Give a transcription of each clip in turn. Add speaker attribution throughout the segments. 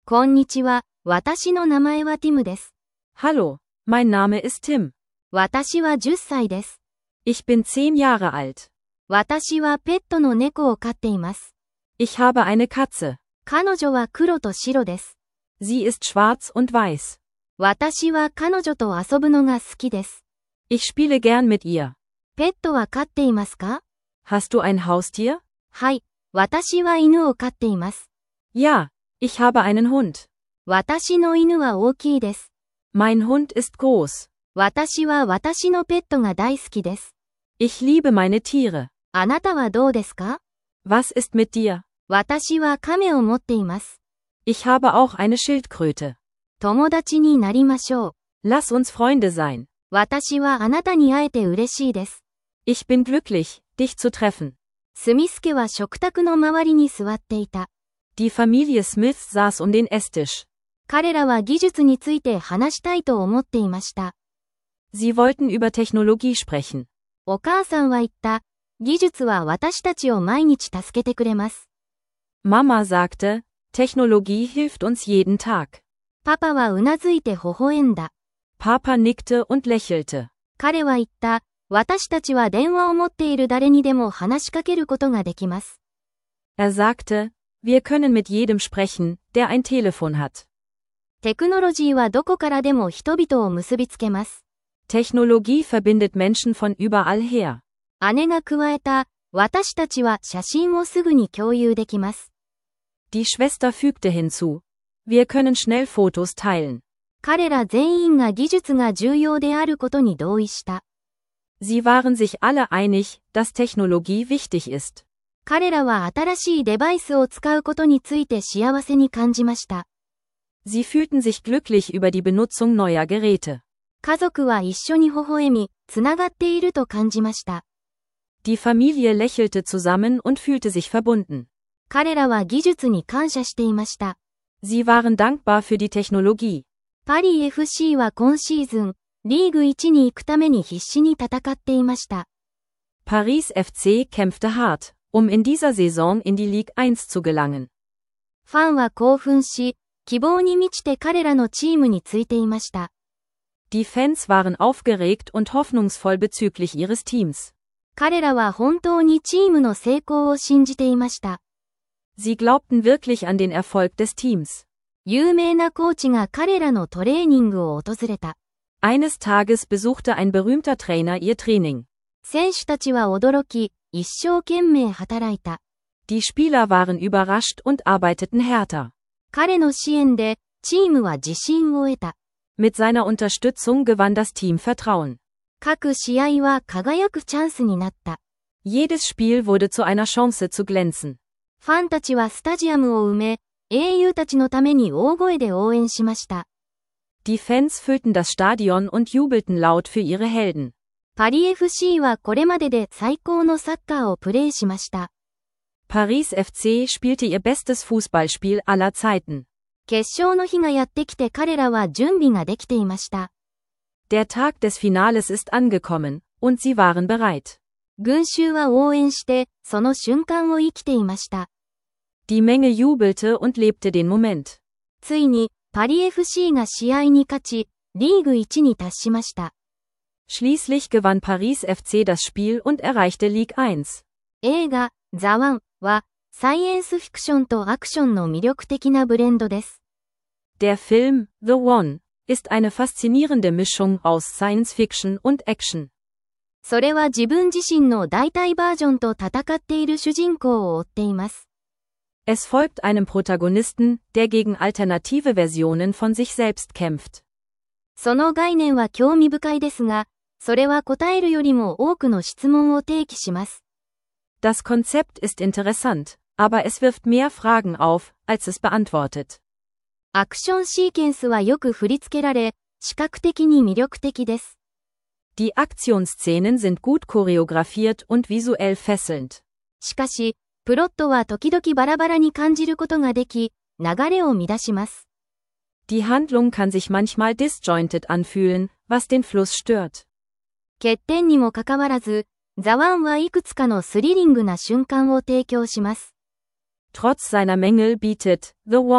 Speaker 1: こんにちは。私の名前はティムです。
Speaker 2: Hallo, mein Name ist Tim.
Speaker 1: 私は10歳です。
Speaker 2: Ich bin 10 Jahre alt.
Speaker 1: 私はペットの猫を飼っています。
Speaker 2: Ich habe eine Katze.
Speaker 1: 彼女は黒と白です。
Speaker 2: Sie ist schwarz und weiß.
Speaker 1: 私は彼女と遊ぶのが好きです。
Speaker 2: Ich spiele gern mit ihr.
Speaker 1: ペットは飼っていますか？
Speaker 2: Hast du ein Haustier?
Speaker 1: はい、私は犬を飼っています。
Speaker 2: Ja, ich habe einen Hund.
Speaker 1: 私の犬は大きいです。
Speaker 2: Mein Hund ist groß.
Speaker 1: 私は私のペットが大好きです。
Speaker 2: Ich liebe meine Tiere.
Speaker 1: あなたはどうですか？
Speaker 2: Was ist mit dir?
Speaker 1: 私は亀を持っています。
Speaker 2: Ich habe auch eine Schildkröte.
Speaker 1: 友達になりましょう。
Speaker 2: Lass uns Freunde sein.
Speaker 1: 私はあなたに会えて嬉しいです。
Speaker 2: Ich bin glücklich, dich zu treffen.
Speaker 1: スミス家は食卓の周りに座っていた。
Speaker 2: Die Familie Smith saß den Esstisch.
Speaker 1: 彼らは技術について話したいと思っていました。
Speaker 2: Sie wollten über Technologie sprechen.
Speaker 1: お母さんは言った。技術は私たちを毎日助けてくれます。
Speaker 2: Mama sagte, Technologie hilft uns jeden Tag.
Speaker 1: パパはうなずいて微笑んだ。
Speaker 2: Papa nickte und lächelte.
Speaker 1: 彼は言った。私たちは電話を持っている誰にでも話しかけることができます。
Speaker 2: Er sagte, wir können mit jedem sprechen, der ein Telefon hat.
Speaker 1: テクノロジーはどこからでも人々を結びつけます。
Speaker 2: Technologie verbindet Menschen von überall her.
Speaker 1: 姉が加えた。私たちは写真をすぐに共有できます。
Speaker 2: Die Schwester fügte hinzu. Wir können schnell Fotos teilen.
Speaker 1: 彼ら全員が技術が重要であることに同意した。
Speaker 2: Sie waren sich alle einig, dass Technologie wichtig ist.
Speaker 1: 彼らは新しいデバイスを使うことについて幸せに感じました。
Speaker 2: Sie fühlten sich glücklich über die Benutzung neuer Geräte.
Speaker 1: 家族は一緒に微笑み、つながっていると感じました。
Speaker 2: Die Familie lächelte zusammen und fühlte sich verbunden.
Speaker 1: 彼らは技術に感謝していました。
Speaker 2: Sie waren dankbar für die Technologie.
Speaker 1: パリ FC は今シーズン、リーグ1に行くために必死に戦っていました。
Speaker 2: Paris FC kämpfte hart, in dieser Saison in die Ligue 1 zu gelangen.
Speaker 1: ファンは興奮し、希望に満ちて彼らのチームについていました。
Speaker 2: Die Fans waren aufgeregt und hoffnungsvoll bezüglich ihres Teams.
Speaker 1: 彼らは本当にチームの成功を信じていました。
Speaker 2: Sie glaubten wirklich an den Erfolg des Teams.
Speaker 1: 有名なコーチが彼らのトレーニングを訪れた。
Speaker 2: Eines Tages besuchte ein berühmter Trainer ihr Training.
Speaker 1: 選手たちは驚き、一生懸命働いた。
Speaker 2: Die Spieler waren überrascht und arbeiteten härter.
Speaker 1: 彼の支援で、チームは自信を得た。
Speaker 2: Mit seiner Unterstützung gewann das Team Vertrauen.
Speaker 1: 各試合は輝くチャンスになった。
Speaker 2: Jedes Spiel wurde zu einer Chance zu glänzen.
Speaker 1: ファンたちはスタジアムを埋め、英雄たちのために大声で応援しました。
Speaker 2: Die Fans füllten das Stadion und jubelten laut für ihre Helden.
Speaker 1: パリ FC はこれまでで最高のサッカーをプレーしました。
Speaker 2: Paris FC spielte ihr bestes Fußballspiel aller Zeiten.
Speaker 1: 決勝の日がやってきて彼らは準備ができていました。
Speaker 2: Der Tag des Finales ist angekommen, und sie waren bereit.
Speaker 1: 群衆は応援して、その瞬間を生きていました。
Speaker 2: Die Menge jubelte und lebte den Moment.
Speaker 1: ついに、パリ FC が試合に勝ち、リーグ1に達しました。
Speaker 2: Schließlich gewann Paris FC das Spiel und erreichte Ligue 1.
Speaker 1: 映画、ザ・ワンは、サイエンスフィクションとアクションの魅力的なブレンドです。
Speaker 2: Der Film, The One, ist eine faszinierende Mischung aus Science Fiction und Action.
Speaker 1: それは自分自身の代替バージョンと戦っている主人公を追っています。
Speaker 2: Es folgt einem Protagonisten, der gegen alternative Versionen von sich selbst kämpft.
Speaker 1: その概念は興味深いですが、それは答えるよりも多くの質問を提起します。
Speaker 2: Das Konzept ist interessant, aber es wirft mehr Fragen auf, als es beantwortet.
Speaker 1: アクションシーケンスはよく振り付けられ、視覚的に魅力的です。
Speaker 2: Die Aktionsszenen sind gut choreografiert und visuell fesselnd.
Speaker 1: しかし、プロットは時々バラバラに感じることができ、流れを乱します。
Speaker 2: Die Handlung kann sich manchmal disjointed anfühlen, was den Fluss stört.
Speaker 1: 欠点にもかかわらず、ザ・ワンはいくつかのスリリングな瞬間を提供します。
Speaker 2: Trotz seiner Mängel bietet The One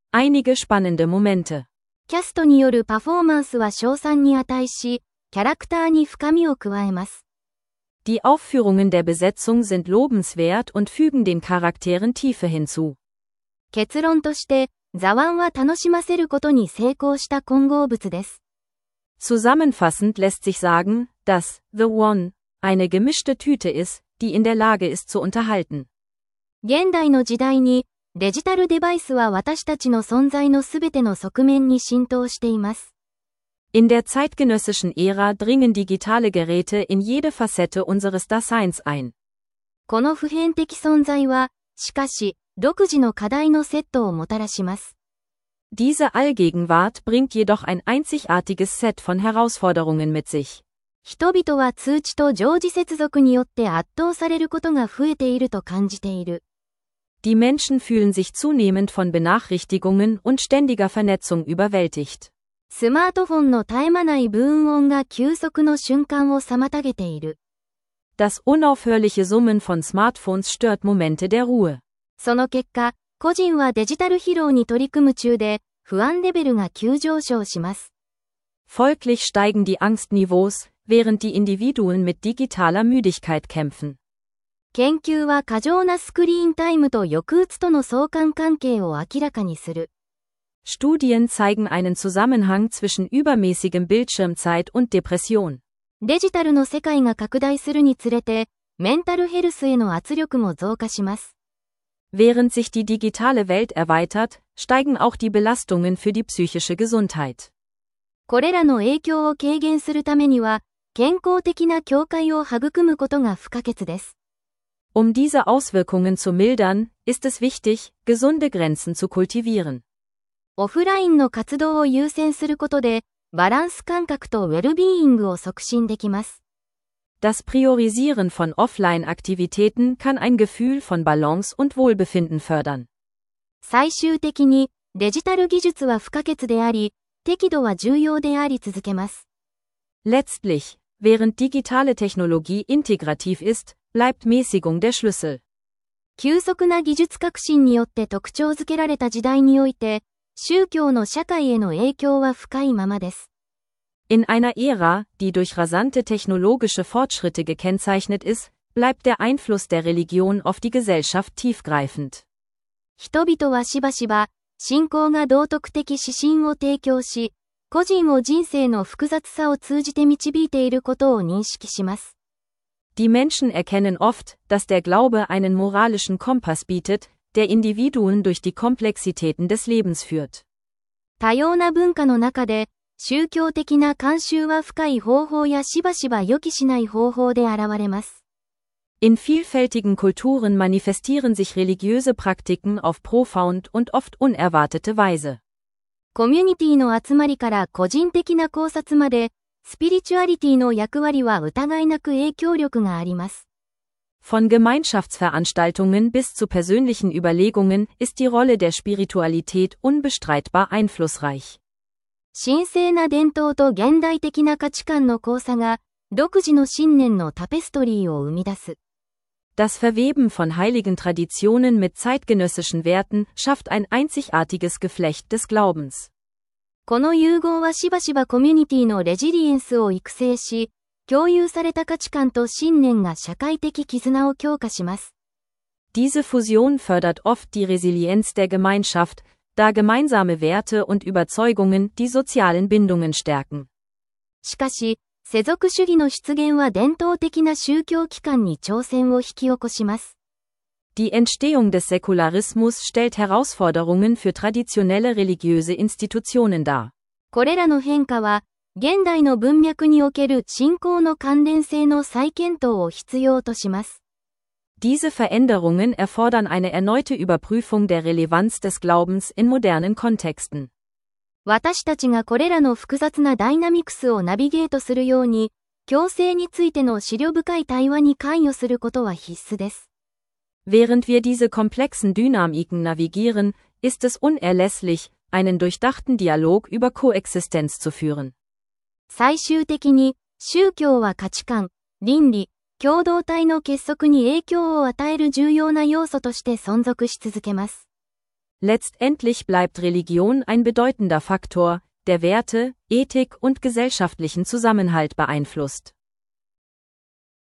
Speaker 2: Einige spannende Momente.
Speaker 1: キャストによるパフォーマンスは称賛に値し、キャラクターに深みを加えます。
Speaker 2: Die Aufführungen der Besetzung sind lobenswert und fügen den Charakteren Tiefe hinzu.
Speaker 1: 結論として、ザワンは楽しませることに成功した混合物です。
Speaker 2: Zusammenfassend lässt sich sagen, dass The One eine gemischte Tüte ist, die in der Lage ist zu unterhalten.
Speaker 1: 現代の時代に、デジタルデバイスは私たちの存在のすべての側面に浸透しています。
Speaker 2: In der zeitgenössischen Ära dringen digitale Geräte in jede Facette unseres Daseins ein.
Speaker 1: この普遍的存在は、しかし、独自の課題のセットをもたらします。
Speaker 2: Diese Allgegenwart bringt jedoch ein einzigartiges Set von Herausforderungen mit sich.
Speaker 1: 人々は通知と常時接続によって圧倒されることが増えていると感じている。
Speaker 2: Die Menschen fühlen sich zunehmend von Benachrichtigungen und ständiger Vernetzung überwältigt.
Speaker 1: スマートフォンの絶え間ないブーン音が休息の瞬間を妨げている。
Speaker 2: Das unaufhörliche Summen von Smartphones stört Momente der Ruhe.
Speaker 1: その結果、個人はデジタル疲労に取り組む中で、不安レベルが急上昇します。
Speaker 2: Folglich steigen die Angstniveaus, während die Individuen mit digitaler Müdigkeit kämpfen.
Speaker 1: 研究は過剰なスクリーンタイムと抑うつとの相関関係を明らかにする。
Speaker 2: Studien zeigen einen Zusammenhang zwischen übermäßigem Bildschirmzeit und Depression.
Speaker 1: デジタルの世界が拡大するにつれて、メンタルヘルスへの圧力も増加します。
Speaker 2: Während sich die digitale Welt erweitert, steigen auch die Belastungen für die psychische Gesundheit.
Speaker 1: これらの影響を軽減するためには、健康的な境界を育むことが不可欠です。
Speaker 2: Diese Auswirkungen zu mildern, ist es wichtig, gesunde Grenzen zu kultivieren.
Speaker 1: オフラインの活動を優先することで、バランス感覚とウェルビーイングを促進できます。
Speaker 2: Das Priorisieren von Offline-Aktivitäten kann ein Gefühl von Balance und Wohlbefinden fördern.
Speaker 1: 最終的に、デジタル技術は不可欠であり、適度は重要であり続けます。
Speaker 2: Letztlich, während digitale Technologie integrativ ist, bleibt Mäßigung der Schlüssel.
Speaker 1: 急速な技術革新によって特徴づけられた時代において、宗教の社会への影響は深いままです。
Speaker 2: In einer Ära, die durch rasante technologische Fortschritte gekennzeichnet ist, bleibt der Einfluss der Religion auf die Gesellschaft tiefgreifend.
Speaker 1: 人々はしばしば、信仰が道徳的指針を提供し、個人を人生の複雑さを通じて導いていることを認識します。
Speaker 2: Die Menschen erkennen oft, dass der Glaube einen moralischen Kompass bietet, der Individuen durch die Komplexitäten des Lebens führt.
Speaker 1: 多様な文化の中で、宗教的な慣習は深い方法やしばしば予期しない方法で現れます。
Speaker 2: In vielfältigen Kulturen manifestieren sich religiöse Praktiken auf profound und oft unerwartete Weise.
Speaker 1: コミュニティの集まりから個人的な考察まで、スピリチュアリティの役割は疑いなく影響力があります。
Speaker 2: Von Gemeinschaftsveranstaltungen bis zu persönlichen Überlegungen ist die Rolle der Spiritualität unbestreitbar einflussreich.
Speaker 1: 神聖な伝統と現代的な価値観の交差が、独自の信念のタペストリーを生み出す。
Speaker 2: Das Verweben von heiligen Traditionen mit zeitgenössischen Werten schafft ein einzigartiges Geflecht des Glaubens.
Speaker 1: この融合はしばしばコミュニティのレジリエンスを育成し、共有された価値観と信念が社会的絆を強化します。
Speaker 2: Diese Fusion fördert oft die Resilienz der Gemeinschaft, da gemeinsame Werte und Überzeugungen die sozialen Bindungen stärken.
Speaker 1: しかし、世俗主義の出現は伝統的な宗教機関に挑戦を引き起こします。
Speaker 2: Die Entstehung des Säkularismus stellt Herausforderungen für traditionelle religiöse Institutionen dar.
Speaker 1: これらの変化は、現代の文脈における信仰の関連性の再検討を必要とします。
Speaker 2: Diese Veränderungen erfordern eine erneute Überprüfung der Relevanz des Glaubens in modernen Kontexten.
Speaker 1: 私たちがこれらの複雑なダイナミクスをナビゲートするように、共生についての思慮深い対話に関与することは必須です。
Speaker 2: Während wir diese komplexen Dynamiken navigieren, ist es unerlässlich, einen durchdachten Dialog über Koexistenz zu führen.
Speaker 1: 最終的に、宗教は価値観、倫理、共同体の結束に影響を与える重要な要素として存続し続けます。
Speaker 2: Letztendlich bleibt Religion ein bedeutender Faktor, der Werte, Ethik und gesellschaftlichen Zusammenhalt beeinflusst.